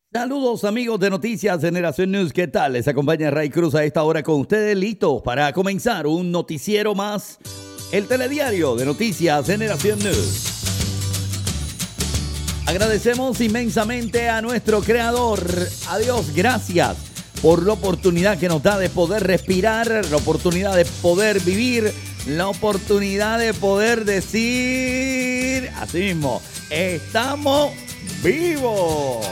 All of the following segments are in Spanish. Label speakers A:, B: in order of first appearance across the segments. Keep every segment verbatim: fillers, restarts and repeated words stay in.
A: Saludos amigos de Noticias Generación News, ¿qué tal? Les acompaña Ray Cruz a esta hora con ustedes listos para comenzar un noticiero más, el telediario de Noticias Generación News. Agradecemos inmensamente a nuestro creador, a Dios, gracias por la oportunidad que nos da de poder respirar, la oportunidad de poder vivir, la oportunidad de poder decir, así mismo, estamos vivos.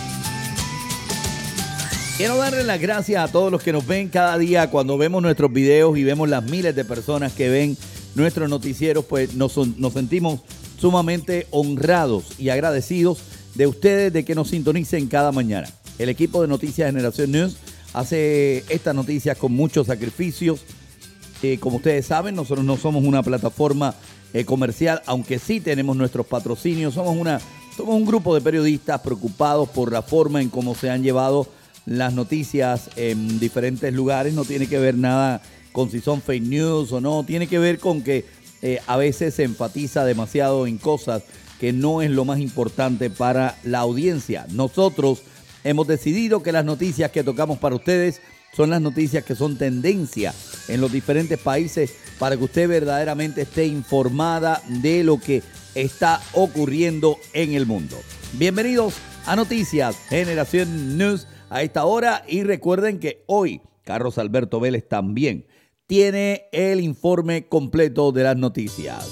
A: Quiero darle las gracias a todos los que nos ven cada día cuando vemos nuestros videos y vemos las miles de personas que ven nuestros noticieros, pues nos, nos sentimos sumamente honrados y agradecidos de ustedes de que nos sintonicen cada mañana. El equipo de Noticias Generación News hace estas noticias con muchos sacrificios. Eh, como ustedes saben, nosotros no somos una plataforma eh, comercial, aunque sí tenemos nuestros patrocinios. Somos, una, somos un grupo de periodistas preocupados por la forma en cómo se han llevado las noticias en diferentes lugares. No tiene que ver nada con si son fake news o no, tiene que ver con que eh, a veces se enfatiza demasiado en cosas que no es lo más importante para la audiencia. Nosotros hemos decidido que las noticias que tocamos para ustedes son las noticias que son tendencia en los diferentes países para que usted verdaderamente esté informada de lo que está ocurriendo en el mundo. Bienvenidos a Noticias Generación News a esta hora, y recuerden que hoy Carlos Alberto Vélez también tiene el informe completo de las noticias.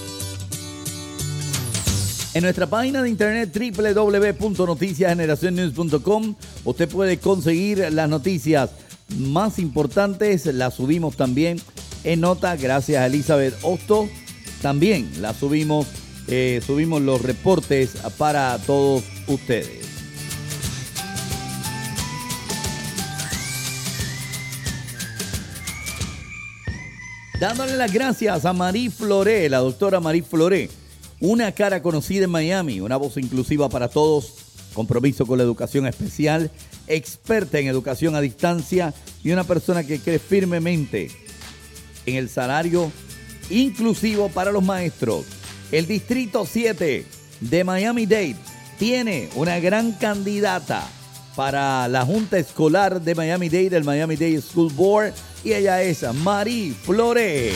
A: En nuestra página de internet doble u doble u doble u punto noticias generación news punto com usted puede conseguir las noticias más importantes. Las subimos también en nota gracias a Elizabeth Osto. También las subimos, eh, subimos los reportes para todos ustedes. Dándole las gracias a Marie Floré, la doctora Marie Floré, una cara conocida en Miami, una voz inclusiva para todos, compromiso con la educación especial, experta en educación a distancia y una persona que cree firmemente en el salario inclusivo para los maestros. El Distrito siete de Miami-Dade tiene una gran candidata para la Junta Escolar de Miami-Dade, el Miami-Dade School Board, y ella es Marie Floré.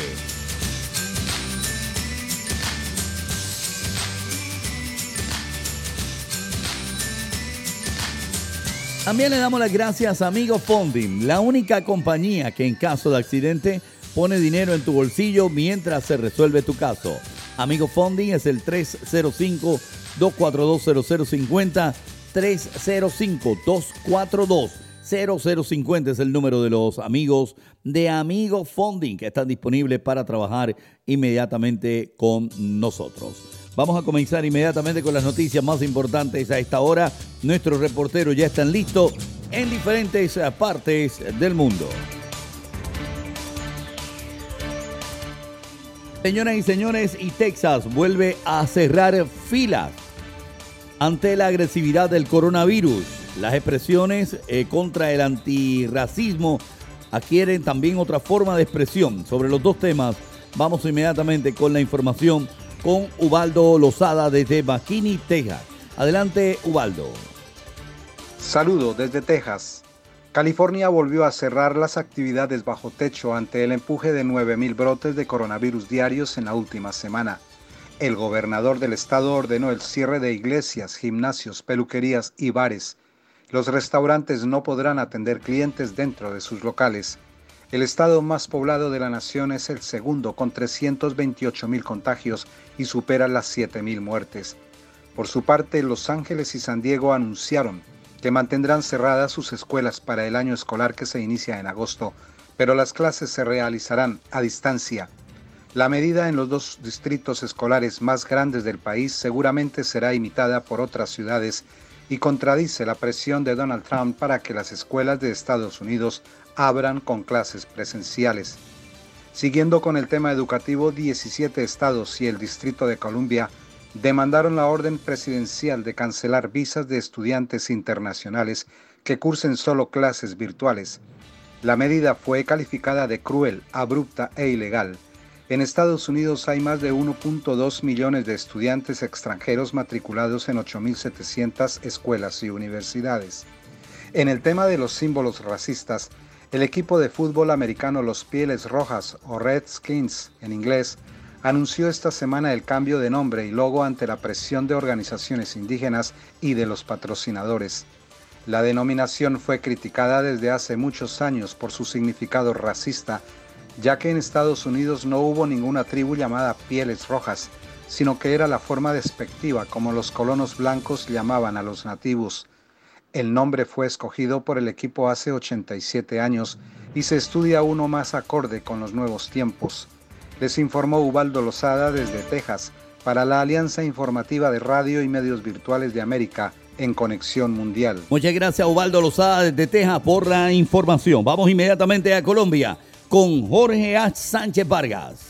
A: También le damos las gracias a Amigo Funding, la única compañía que en caso de accidente pone dinero en tu bolsillo mientras se resuelve tu caso. Amigo Funding es el tres cero cinco, dos cuatro dos, cero cero cinco cero, tres cero cinco, dos cuatro dos, cero cero cinco cero es el número de los amigos de Amigo Funding que están disponibles para trabajar inmediatamente con nosotros. Vamos a comenzar inmediatamente con las noticias más importantes a esta hora. Nuestros reporteros ya están listos en diferentes partes del mundo. Señoras y señores, y Texas vuelve a cerrar filas ante la agresividad del coronavirus. Las expresiones eh, contra el antirracismo adquieren también otra forma de expresión. Sobre los dos temas, vamos inmediatamente con la información con Ubaldo Lozada desde McKinney, Texas. Adelante, Ubaldo.
B: Saludo desde Texas. California volvió a cerrar las actividades bajo techo ante el empuje de nueve mil brotes de coronavirus diarios en la última semana. El gobernador del estado ordenó el cierre de iglesias, gimnasios, peluquerías y bares. Los restaurantes no podrán atender clientes dentro de sus locales. El estado más poblado de la nación es el segundo, con trescientos veintiocho mil contagios y supera las siete mil muertes. Por su parte, Los Ángeles y San Diego anunciaron que mantendrán cerradas sus escuelas para el año escolar que se inicia en agosto, pero las clases se realizarán a distancia. La medida en los dos distritos escolares más grandes del país seguramente será imitada por otras ciudades y contradice la presión de Donald Trump para que las escuelas de Estados Unidos abran con clases presenciales. Siguiendo con el tema educativo, diecisiete estados y el Distrito de Columbia demandaron la orden presidencial de cancelar visas de estudiantes internacionales que cursen solo clases virtuales. La medida fue calificada de cruel, abrupta e ilegal. En Estados Unidos hay más de uno punto dos millones de estudiantes extranjeros matriculados en ocho mil setecientas escuelas y universidades. En el tema de los símbolos racistas, el equipo de fútbol americano Los Pieles Rojas, o Redskins en inglés, anunció esta semana el cambio de nombre y logo ante la presión de organizaciones indígenas y de los patrocinadores. La denominación fue criticada desde hace muchos años por su significado racista, ya que en Estados Unidos no hubo ninguna tribu llamada Pieles Rojas, sino que era la forma despectiva como los colonos blancos llamaban a los nativos. El nombre fue escogido por el equipo hace ochenta y siete años y se estudia uno más acorde con los nuevos tiempos. Les informó Ubaldo Lozada desde Texas para la Alianza Informativa de Radio y Medios Virtuales de América en Conexión Mundial.
A: Muchas gracias, Ubaldo Lozada desde Texas, por la información. Vamos inmediatamente a Colombia con Jorge A. Sánchez Vargas.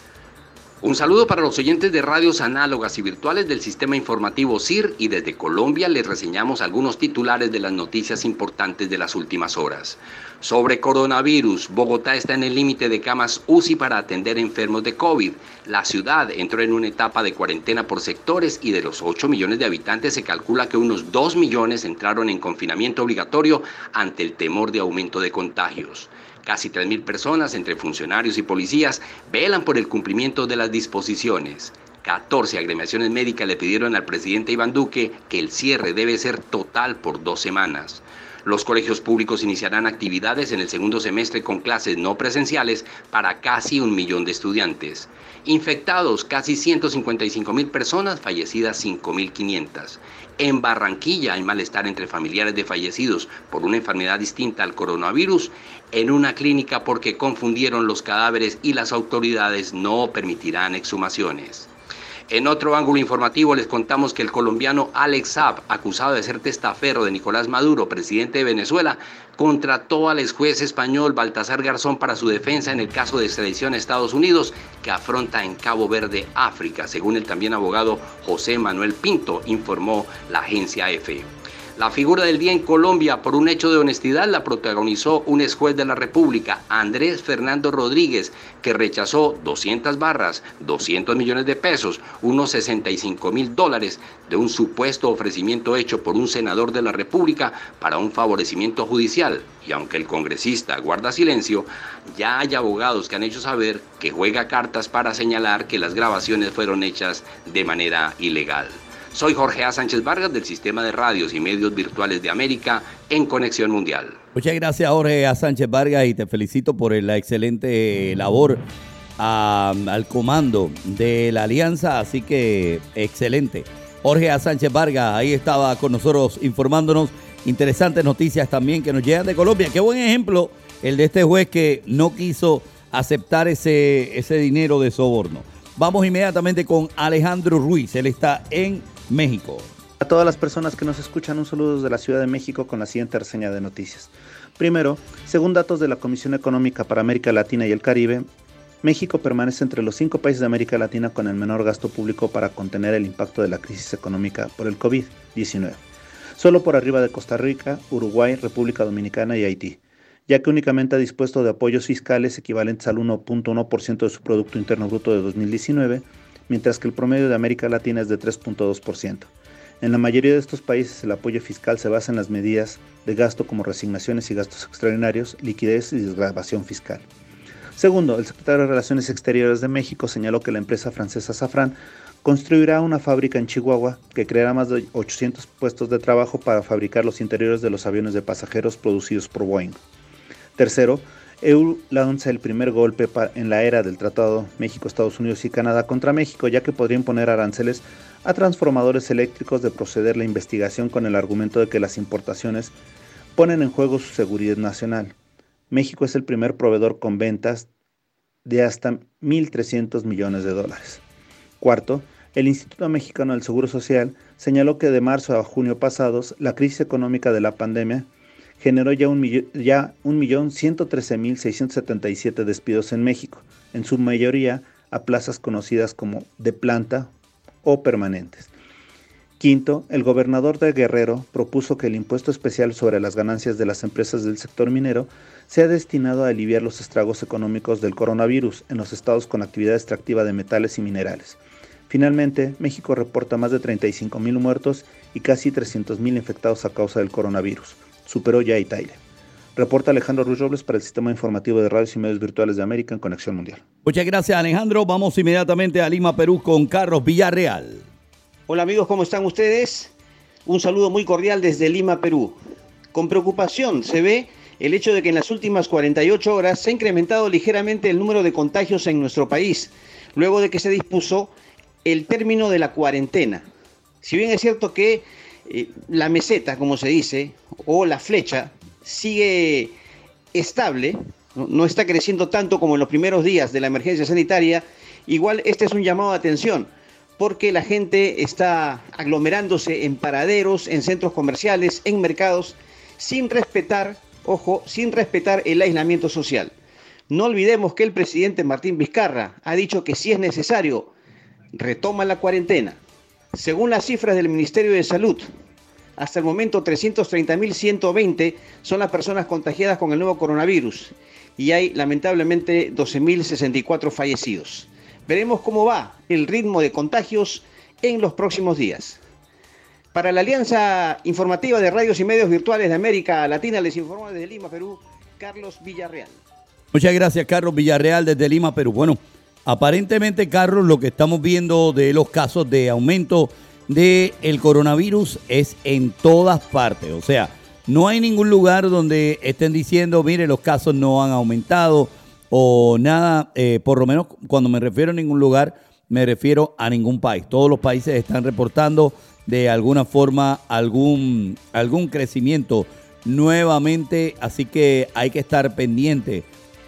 C: Un saludo para los oyentes de radios análogas y virtuales del sistema informativo S I R, y desde Colombia les reseñamos algunos titulares de las noticias importantes de las últimas horas. Sobre coronavirus, Bogotá está en el límite de camas U C I para atender enfermos de COVID. La ciudad entró en una etapa de cuarentena por sectores y de los ocho millones de habitantes se calcula que unos dos millones entraron en confinamiento obligatorio ante el temor de aumento de contagios. Casi tres mil personas, entre funcionarios y policías, velan por el cumplimiento de las disposiciones. catorce agremiaciones médicas le pidieron al presidente Iván Duque que el cierre debe ser total por dos semanas. Los colegios públicos iniciarán actividades en el segundo semestre con clases no presenciales para casi un millón de estudiantes. Infectados, casi ciento cincuenta y cinco mil personas, fallecidas cinco mil quinientas. En Barranquilla hay malestar entre familiares de fallecidos por una enfermedad distinta al coronavirus en una clínica porque confundieron los cadáveres y las autoridades no permitirán exhumaciones. En otro ángulo informativo les contamos que el colombiano Alex Saab, acusado de ser testaferro de Nicolás Maduro, presidente de Venezuela, contrató al exjuez español Baltasar Garzón para su defensa en el caso de extradición a Estados Unidos que afronta en Cabo Verde, África, según el también abogado José Manuel Pinto, informó la agencia E F E. La figura del día en Colombia, por un hecho de honestidad, la protagonizó un exjuez de la República, Andrés Fernando Rodríguez, que rechazó doscientas barras, doscientos millones de pesos, unos sesenta y cinco mil dólares, de un supuesto ofrecimiento hecho por un senador de la República para un favorecimiento judicial. Y aunque el congresista guarda silencio, ya hay abogados que han hecho saber que juega cartas para señalar que las grabaciones fueron hechas de manera ilegal. Soy Jorge A. Sánchez Vargas del Sistema de Radios y Medios Virtuales de América en Conexión Mundial.
A: Muchas gracias, Jorge A. Sánchez Vargas, y te felicito por la excelente labor a, al comando de la alianza, así que excelente. Jorge A. Sánchez Vargas ahí estaba con nosotros informándonos interesantes noticias también que nos llegan de Colombia. Qué buen ejemplo el de este juez que no quiso aceptar ese, ese dinero de soborno. Vamos inmediatamente con Alejandro Ruiz, él está en México.
D: A todas las personas que nos escuchan, un saludo desde la Ciudad de México con la siguiente reseña de noticias. Primero, según datos de la Comisión Económica para América Latina y el Caribe, México permanece entre los cinco países de América Latina con el menor gasto público para contener el impacto de la crisis económica por el COVID diecinueve, solo por arriba de Costa Rica, Uruguay, República Dominicana y Haití, ya que únicamente ha dispuesto de apoyos fiscales equivalentes al uno punto uno por ciento de su Producto Interno Bruto de dos mil diecinueve, mientras que el promedio de América Latina es de tres punto dos por ciento. En la mayoría de estos países el apoyo fiscal se basa en las medidas de gasto como resignaciones y gastos extraordinarios, liquidez y desgravación fiscal. Segundo, el secretario de Relaciones Exteriores de México señaló que la empresa francesa Safran construirá una fábrica en Chihuahua que creará más de ochocientos puestos de trabajo para fabricar los interiores de los aviones de pasajeros producidos por Boeing. Tercero, E U lanza el primer golpe en la era del Tratado México, Estados Unidos y Canadá contra México, ya que podría imponer aranceles a transformadores eléctricos de proceder la investigación con el argumento de que las importaciones ponen en juego su seguridad nacional. México es el primer proveedor con ventas de hasta mil trescientos millones de dólares. Cuarto, el Instituto Mexicano del Seguro Social señaló que de marzo a junio pasados, la crisis económica de la pandemia generó ya un millón ciento trece mil seiscientos setenta y siete despidos en México, en su mayoría a plazas conocidas como de planta o permanentes. Quinto, el gobernador de Guerrero propuso que el impuesto especial sobre las ganancias de las empresas del sector minero sea destinado a aliviar los estragos económicos del coronavirus en los estados con actividad extractiva de metales y minerales. Finalmente, México reporta más de treinta y cinco mil muertos y casi trescientos mil infectados a causa del coronavirus. Superó ya a Italia. Reporta Alejandro Ruiz Robles para el Sistema Informativo de Radios y Medios Virtuales de América en Conexión Mundial.
A: Muchas gracias, Alejandro. Vamos inmediatamente a Lima, Perú, con Carlos Villarreal.
E: Hola amigos, ¿cómo están ustedes? Un saludo muy cordial desde Lima, Perú. Con preocupación se ve el hecho de que en las últimas cuarenta y ocho horas se ha incrementado ligeramente el número de contagios en nuestro país, luego de que se dispuso el término de la cuarentena. Si bien es cierto que eh, la meseta, como se dice, o la flecha, sigue estable, no, no está creciendo tanto como en los primeros días de la emergencia sanitaria, igual este es un llamado de atención, porque la gente está aglomerándose en paraderos, en centros comerciales, en mercados, sin respetar, ojo, sin respetar el aislamiento social. No olvidemos que el presidente Martín Vizcarra ha dicho que si es necesario, retoma la cuarentena. Según las cifras del Ministerio de Salud, hasta el momento trescientos treinta mil ciento veinte son las personas contagiadas con el nuevo coronavirus y hay lamentablemente doce mil sesenta y cuatro fallecidos. Veremos cómo va el ritmo de contagios en los próximos días. Para la Alianza Informativa de Radios y Medios Virtuales de América Latina, les informa desde Lima, Perú, Carlos Villarreal.
A: Muchas gracias, Carlos Villarreal, desde Lima, Perú. Bueno, aparentemente, Carlos, lo que estamos viendo de los casos de aumento del coronavirus es en todas partes. O sea, no hay ningún lugar donde estén diciendo, mire, los casos no han aumentado o nada, eh, por lo menos cuando me refiero a ningún lugar, me refiero a ningún país. Todos los países están reportando de alguna forma algún, algún crecimiento nuevamente, así que hay que estar pendiente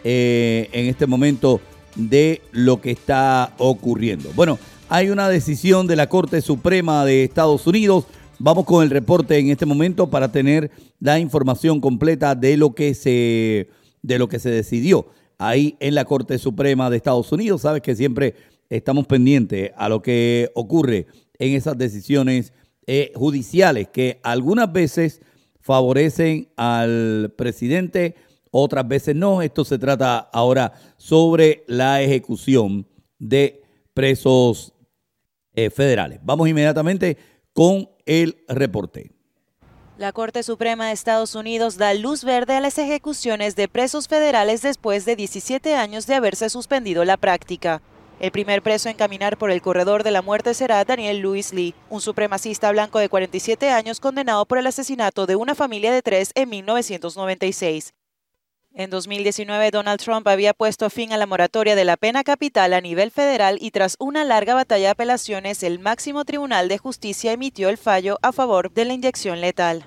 A: eh, en este momento de lo que está ocurriendo. Bueno, hay una decisión de la Corte Suprema de Estados Unidos. Vamos con el reporte en este momento para tener la información completa de lo que se, de lo que se decidió ahí en la Corte Suprema de Estados Unidos. Sabes que siempre estamos pendientes a lo que ocurre en esas decisiones eh, judiciales que algunas veces favorecen al presidente, otras veces no. Esto se trata ahora sobre la ejecución de presos eh, federales. Vamos inmediatamente con el reporte.
F: La Corte Suprema de Estados Unidos da luz verde a las ejecuciones de presos federales después de diecisiete años de haberse suspendido la práctica. El primer preso en caminar por el corredor de la muerte será Daniel Lewis Lee, un supremacista blanco de cuarenta y siete años condenado por el asesinato de una familia de tres en mil novecientos noventa y seis. En dos mil diecinueve, Donald Trump había puesto fin a la moratoria de la pena capital a nivel federal y tras una larga batalla de apelaciones, el máximo tribunal de justicia emitió el fallo a favor de la inyección letal.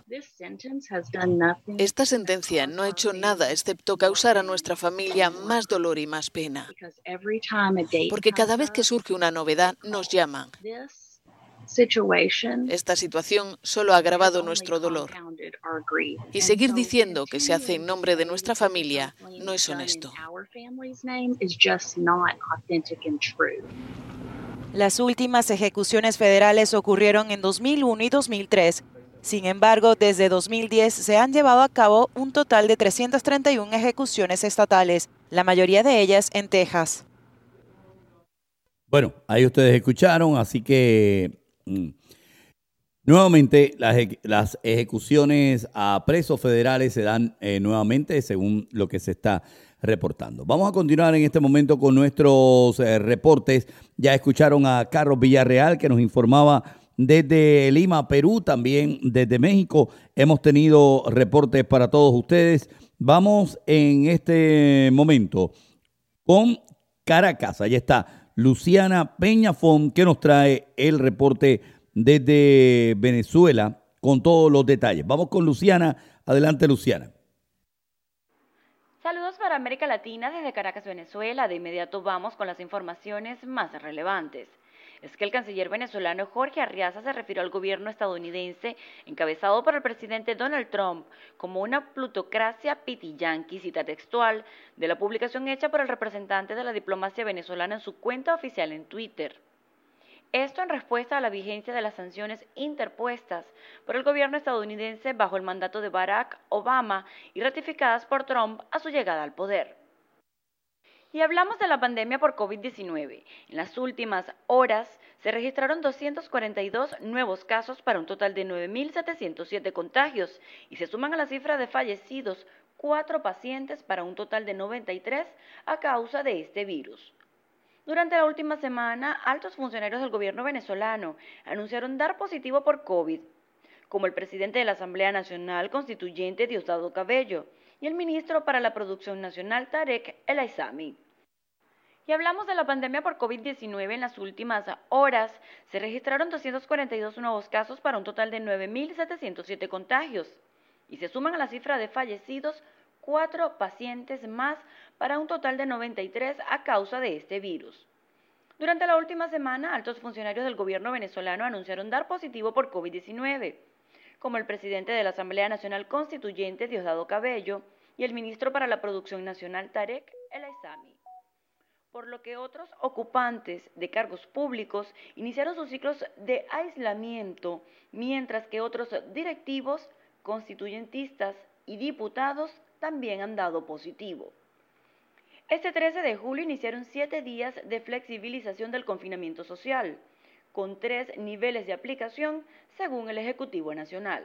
G: Esta sentencia no ha hecho nada excepto causar a nuestra familia más dolor y más pena. Porque cada vez que surge una novedad, nos llaman. Esta situación solo ha agravado nuestro dolor. Y seguir diciendo que se hace en nombre de nuestra familia no es honesto.
F: Las últimas ejecuciones federales ocurrieron en dos mil uno y dos mil tres. Sin embargo, desde dos mil diez se han llevado a cabo un total de trescientas treinta y una ejecuciones estatales, la mayoría de ellas en Texas.
A: Bueno, ahí ustedes escucharon, así que mm, nuevamente las, las ejecuciones a presos federales se dan eh, nuevamente según lo que se está reportando. Vamos a continuar en este momento con nuestros eh, reportes. Ya escucharon a Carlos Villarreal que nos informaba desde Lima, Perú, también desde México. Hemos tenido reportes para todos ustedes. Vamos en este momento con Caracas. Allí está Luciana Peñafón, que nos trae el reporte desde Venezuela con todos los detalles. Vamos con Luciana. Adelante, Luciana.
H: Saludos para América Latina desde Caracas, Venezuela. De inmediato vamos con las informaciones más relevantes. Es que el canciller venezolano Jorge Arriaza se refirió al gobierno estadounidense encabezado por el presidente Donald Trump como una plutocracia pitiyanqui, cita textual de la publicación hecha por el representante de la diplomacia venezolana en su cuenta oficial en Twitter. Esto en respuesta a la vigencia de las sanciones interpuestas por el gobierno estadounidense bajo el mandato de Barack Obama y ratificadas por Trump a su llegada al poder. Y hablamos de la pandemia por COVID diecinueve. En las últimas horas se registraron doscientos cuarenta y dos nuevos casos para un total de nueve mil setecientos siete contagios y se suman a la cifra de fallecidos cuatro pacientes para un total de noventa y tres a causa de este virus. Durante la última semana, altos funcionarios del gobierno venezolano anunciaron dar positivo por COVID, como el presidente de la Asamblea Nacional Constituyente Diosdado Cabello y el ministro para la Producción Nacional Tarek El Aissami. Y hablamos de la pandemia por COVID diecinueve. En las últimas horas se registraron doscientos cuarenta y dos nuevos casos para un total de nueve mil setecientos siete contagios y se suman a la cifra de fallecidos cuatro pacientes más para un total de noventa y tres a causa de este virus. Durante la última semana, altos funcionarios del gobierno venezolano anunciaron dar positivo por COVID diecinueve, como el presidente de la Asamblea Nacional Constituyente Diosdado Cabello y el ministro para la Producción Nacional Tarek El Aissami, por lo que otros ocupantes de cargos públicos iniciaron sus ciclos de aislamiento, mientras que otros directivos, constituyentistas y diputados también han dado positivo. Este trece de julio iniciaron siete días de flexibilización del confinamiento social, con tres niveles de aplicación según el Ejecutivo Nacional.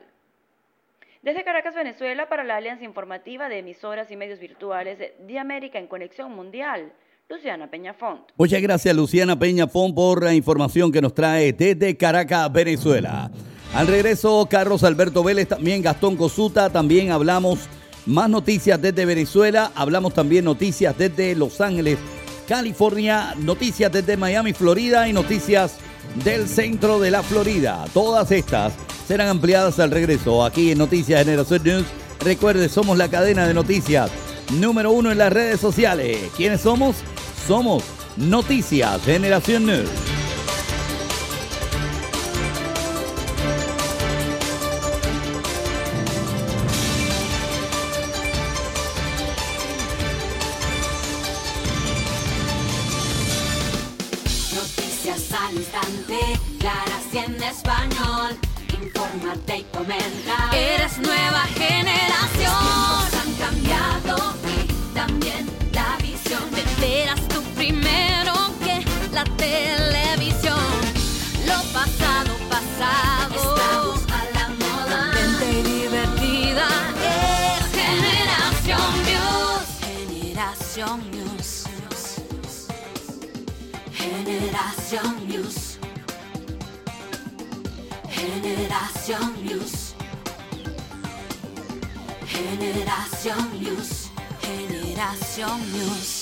H: Desde Caracas, Venezuela, para la Alianza Informativa de Emisoras y Medios Virtuales de América en Conexión Mundial, Luciana Peñafont.
A: Muchas gracias, Luciana Peñafont, por la información que nos trae desde Caracas, Venezuela. Al regreso, Carlos Alberto Vélez, también Gastón Cosuta, también hablamos más noticias desde Venezuela, hablamos también noticias desde Los Ángeles, California, noticias desde Miami, Florida y noticias del centro de la Florida. Todas estas serán ampliadas al regreso aquí en Noticias Generación News. Recuerde, somos la cadena de noticias número uno en las redes sociales. ¿Quiénes somos? Somos Noticias Generación News.
I: Al instante, claras y en español, infórmate y comenta. Eres nueva generación. Los tiempos han cambiado y también la visión. Te enteras tú primero que la televisión. Lo pasado, pasado. Estamos a la moda. Contenta y divertida. Es Generación News. Generación News. Generación News. Generación News. Generación News. Generación News.